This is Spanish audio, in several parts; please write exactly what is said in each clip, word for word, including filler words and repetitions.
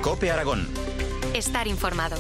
COPE Aragón. Estar informado.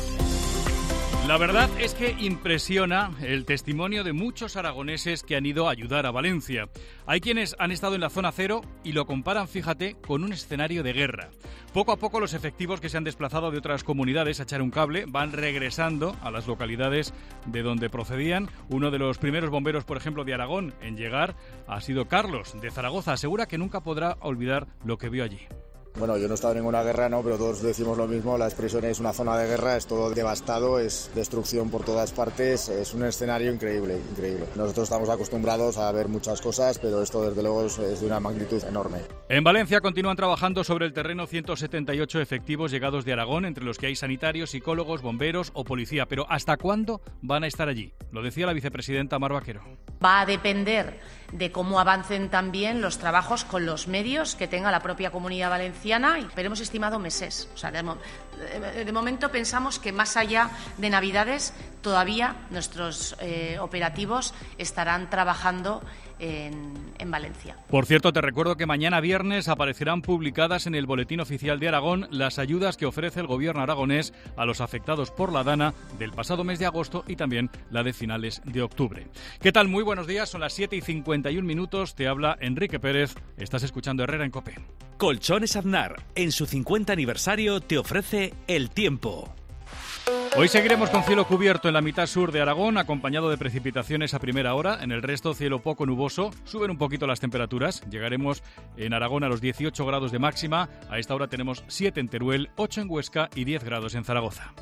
La verdad es que impresiona el testimonio de muchos aragoneses que han ido a ayudar a Valencia. Hay quienes han estado en la zona cero y lo comparan, fíjate, con un escenario de guerra. Poco a poco los efectivos que se han desplazado de otras comunidades a echar un cable van regresando a las localidades de donde procedían. Uno de los primeros bomberos, por ejemplo, de Aragón en llegar ha sido Carlos, de Zaragoza. Asegura que nunca podrá olvidar lo que vio allí. Bueno, yo no he estado en ninguna guerra, no, pero todos decimos lo mismo, la expresión es una zona de guerra, es todo devastado, es destrucción por todas partes, es un escenario increíble, increíble. Nosotros estamos acostumbrados a ver muchas cosas, pero esto desde luego es, es de una magnitud enorme. En Valencia continúan trabajando sobre el terreno ciento setenta y ocho efectivos llegados de Aragón, entre los que hay sanitarios, psicólogos, bomberos o policía. Pero ¿hasta cuándo van a estar allí? Lo decía la vicepresidenta Mar Vaquero. Va a depender de cómo avancen también los trabajos con los medios que tenga la propia Comunidad Valenciana, pero hemos estimado meses. O sea, de, mo- de momento pensamos que más allá de Navidades todavía nuestros eh, operativos estarán trabajando en, en Valencia. Por cierto, te recuerdo que mañana viernes aparecerán publicadas en el Boletín Oficial de Aragón las ayudas que ofrece el gobierno aragonés a los afectados por la Dana del pasado mes de agosto y también la de finales de octubre. ¿Qué tal? Muy buenos días, son las siete y cincuenta y un minutos, te habla Enrique Pérez, estás escuchando Herrera en COPE. Colchones Aznar, en su cincuenta aniversario, te ofrece el tiempo. Hoy seguiremos con cielo cubierto en la mitad sur de Aragón, acompañado de precipitaciones a primera hora. En el resto, cielo poco nuboso. Suben un poquito las temperaturas. Llegaremos en Aragón a los dieciocho grados de máxima. A esta hora tenemos siete en Teruel, ocho en Huesca y diez grados en Zaragoza.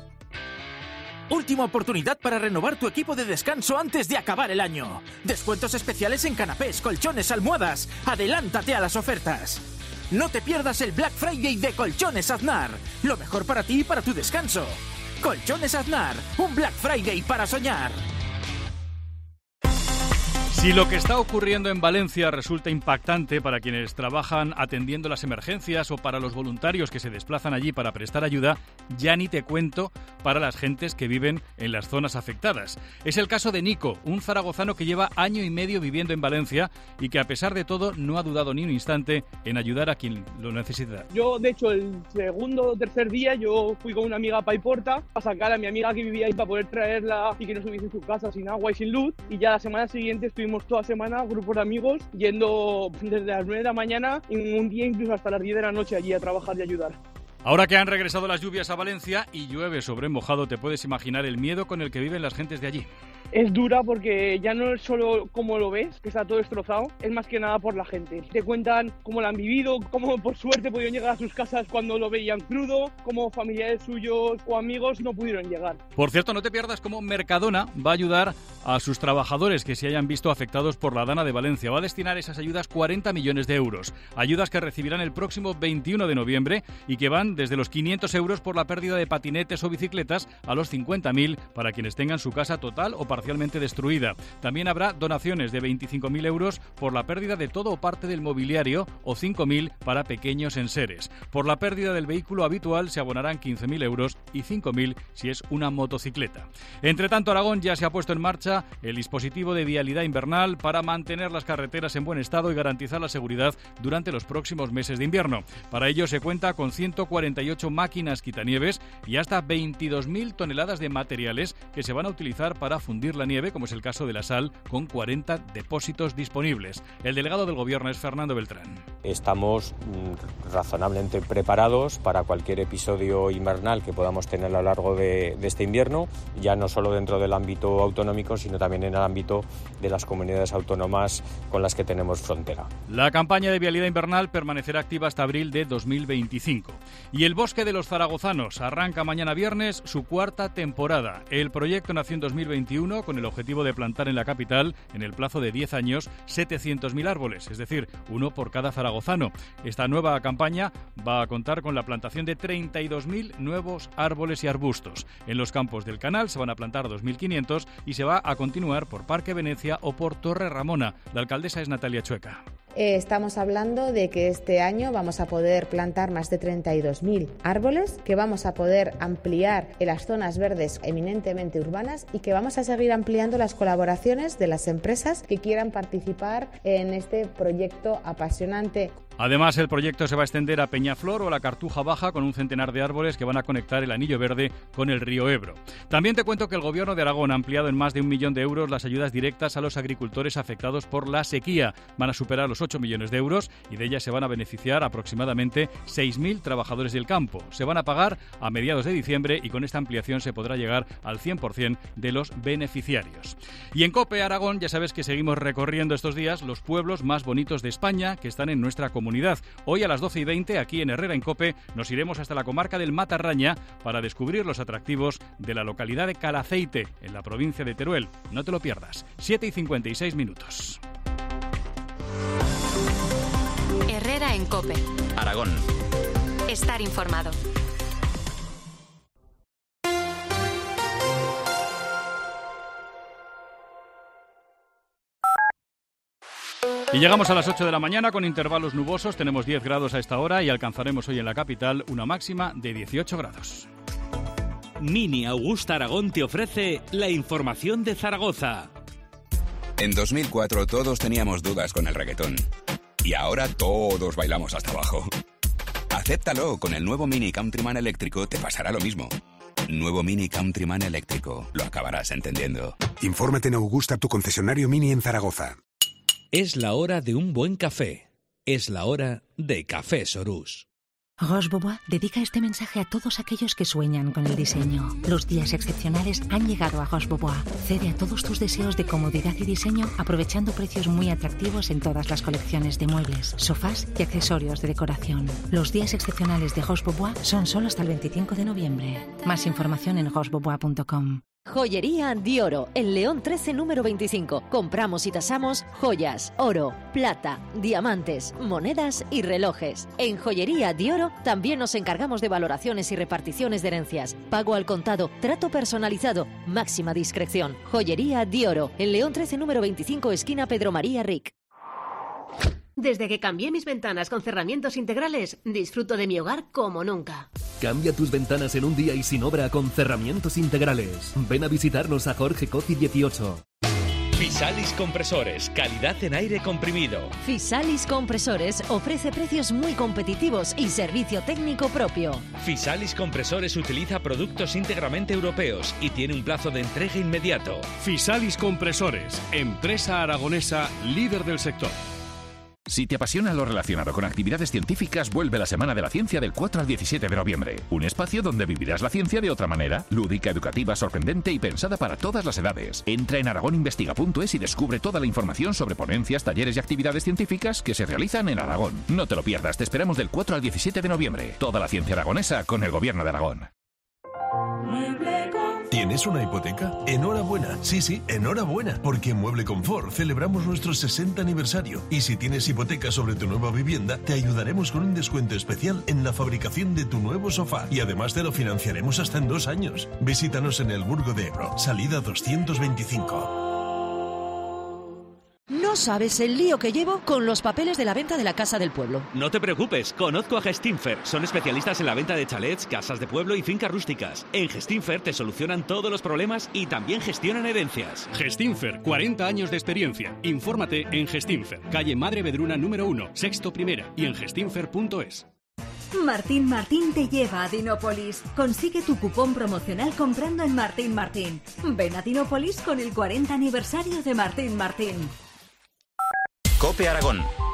Última oportunidad para renovar tu equipo de descanso antes de acabar el año. Descuentos especiales en canapés, colchones, almohadas. Adelántate a las ofertas. No te pierdas el Black Friday de Colchones Aznar. Lo mejor para ti y para tu descanso. Colchones Aznar, un Black Friday para soñar. Si lo que está ocurriendo en Valencia resulta impactante para quienes trabajan atendiendo las emergencias o para los voluntarios que se desplazan allí para prestar ayuda, ya ni te cuento para las gentes que viven en las zonas afectadas. Es el caso de Nico, un zaragozano que lleva año y medio viviendo en Valencia y que a pesar de todo no ha dudado ni un instante en ayudar a quien lo necesita. Yo, de hecho, el segundo o tercer día yo fui con una amiga a Paiporta a sacar a mi amiga que vivía ahí para poder traerla y que no estuviese en su casa sin agua y sin luz, y ya la semana siguiente estuvimos toda semana, grupos de amigos, yendo desde las nueve de la mañana y un día incluso hasta las diez de la noche allí a trabajar y ayudar. Ahora que han regresado las lluvias a Valencia y llueve sobre mojado, te puedes imaginar el miedo con el que viven las gentes de allí. Es dura porque ya no es solo cómo lo ves, que está todo destrozado, es más que nada por la gente. Te cuentan cómo lo han vivido, cómo por suerte pudieron llegar a sus casas cuando lo veían crudo, cómo familiares suyos o amigos no pudieron llegar. Por cierto, no te pierdas cómo Mercadona va a ayudar a sus trabajadores que se hayan visto afectados por la Dana de Valencia. Va a destinar esas ayudas cuarenta millones de euros. Ayudas que recibirán el próximo veintiuno de noviembre y que van desde los quinientos euros por la pérdida de patinetes o bicicletas a los cincuenta mil para quienes tengan su casa total o parcialmente destruida. También habrá donaciones de veinticinco mil euros por la pérdida de todo o parte del mobiliario o cinco mil para pequeños enseres. Por la pérdida del vehículo habitual se abonarán quince mil euros y cinco mil si es una motocicleta. Entre tanto, Aragón ya se ha puesto en marcha el dispositivo de vialidad invernal para mantener las carreteras en buen estado y garantizar la seguridad durante los próximos meses de invierno. Para ello se cuenta con ciento cuarenta y ocho máquinas quitanieves y hasta veintidós mil toneladas de materiales que se van a utilizar para fundir la nieve, como es el caso de la sal, con cuarenta depósitos disponibles. El delegado del Gobierno es Fernando Beltrán. Estamos mm, razonablemente preparados para cualquier episodio invernal que podamos tener a lo largo de, de este invierno, ya no solo dentro del ámbito autonómico, sino también en el ámbito de las comunidades autónomas con las que tenemos frontera. La campaña de vialidad invernal permanecerá activa hasta abril de dos mil veinticinco. Y el Bosque de los Zaragozanos arranca mañana viernes su cuarta temporada. El proyecto nació en dos mil veintiuno con el objetivo de plantar en la capital, en el plazo de diez años, setecientos mil árboles, es decir, uno por cada zaragozano. Esta nueva campaña va a contar con la plantación de treinta y dos mil nuevos árboles y arbustos. En los campos del Canal se van a plantar dos mil quinientos y se va a continuar por Parque Venecia o por Torre Ramona. La alcaldesa es Natalia Chueca. Eh, estamos hablando de que este año vamos a poder plantar más de treinta y dos mil árboles, que vamos a poder ampliar en las zonas verdes eminentemente urbanas y que vamos a seguir ampliando las colaboraciones de las empresas que quieran participar en este proyecto apasionante. Además, el proyecto se va a extender a Peñaflor o a la Cartuja Baja con un centenar de árboles que van a conectar el Anillo Verde con el río Ebro. También te cuento que el Gobierno de Aragón ha ampliado en más de un millón de euros las ayudas directas a los agricultores afectados por la sequía. Van a superar los ocho millones de euros y de ellas se van a beneficiar aproximadamente seis mil trabajadores del campo. Se van a pagar a mediados de diciembre y con esta ampliación se podrá llegar al cien por ciento de los beneficiarios. Y en COPE Aragón ya sabes que seguimos recorriendo estos días los pueblos más bonitos de España que están en nuestra comunidad. Hoy a las doce y veinte, aquí en Herrera en COPE, nos iremos hasta la comarca del Matarraña para descubrir los atractivos de la localidad de Calaceite, en la provincia de Teruel. No te lo pierdas. siete y cincuenta y seis minutos. Herrera en COPE. Aragón. Estar informado. Y llegamos a las ocho de la mañana con intervalos nubosos, tenemos diez grados a esta hora y alcanzaremos hoy en la capital una máxima de dieciocho grados. Mini Augusta Aragón te ofrece la información de Zaragoza. En dos mil cuatro todos teníamos dudas con el reggaetón. Y ahora todos bailamos hasta abajo. Acéptalo, con el nuevo Mini Countryman eléctrico te pasará lo mismo. Nuevo Mini Countryman eléctrico, lo acabarás entendiendo. Infórmate en Augusta, tu concesionario Mini en Zaragoza. Es la hora de un buen café. Es la hora de Café Sorús. Roche Bobois dedica este mensaje a todos aquellos que sueñan con el diseño. Los días excepcionales han llegado a Roche Bobois. Cede a todos tus deseos de comodidad y diseño aprovechando precios muy atractivos en todas las colecciones de muebles, sofás y accesorios de decoración. Los días excepcionales de Roche Bobois son solo hasta el veinticinco de noviembre. Más información en roche bobois punto com. Joyería Dioro, en León trece número veinticinco. Compramos y tasamos joyas, oro, plata, diamantes, monedas y relojes. En Joyería Dioro también nos encargamos de valoraciones y reparticiones de herencias. Pago al contado, trato personalizado, máxima discreción. Joyería Dioro, en León trece número veinticinco, esquina Pedro María Ric. Desde que cambié mis ventanas con cerramientos integrales, disfruto de mi hogar como nunca. Cambia tus ventanas en un día y sin obra con cerramientos integrales. Ven a visitarnos a Jorge Coci dieciocho. Fisalis Compresores, calidad en aire comprimido. Fisalis Compresores ofrece precios muy competitivos y servicio técnico propio. Fisalis Compresores utiliza productos íntegramente europeos y tiene un plazo de entrega inmediato. Fisalis Compresores, empresa aragonesa líder del sector. Si te apasiona lo relacionado con actividades científicas, vuelve la Semana de la Ciencia del cuatro al diecisiete de noviembre. Un espacio donde vivirás la ciencia de otra manera, lúdica, educativa, sorprendente y pensada para todas las edades. Entra en aragón investiga punto es y descubre toda la información sobre ponencias, talleres y actividades científicas que se realizan en Aragón. No te lo pierdas, te esperamos del cuatro al diecisiete de noviembre. Toda la ciencia aragonesa con el Gobierno de Aragón. ¿Tienes una hipoteca? Enhorabuena, sí, sí, enhorabuena, porque en Mueble Confort celebramos nuestro sesenta aniversario y si tienes hipoteca sobre tu nueva vivienda, te ayudaremos con un descuento especial en la fabricación de tu nuevo sofá y además te lo financiaremos hasta en dos años. Visítanos en el Burgo de Ebro, salida doscientos veinticinco. No sabes el lío que llevo con los papeles de la venta de la casa del pueblo. No te preocupes, conozco a Gestinfer. Son especialistas en la venta de chalets, casas de pueblo y fincas rústicas. En Gestinfer te solucionan todos los problemas y también gestionan herencias. Gestinfer, cuarenta años de experiencia. Infórmate en Gestinfer, calle Madre Vedruna número uno, sexto primera y en gestinfer punto es. Martín Martín te lleva a Dinópolis. Consigue tu cupón promocional comprando en Martín Martín. Ven a Dinópolis con el cuarenta aniversario de Martín Martín. COPE Aragón.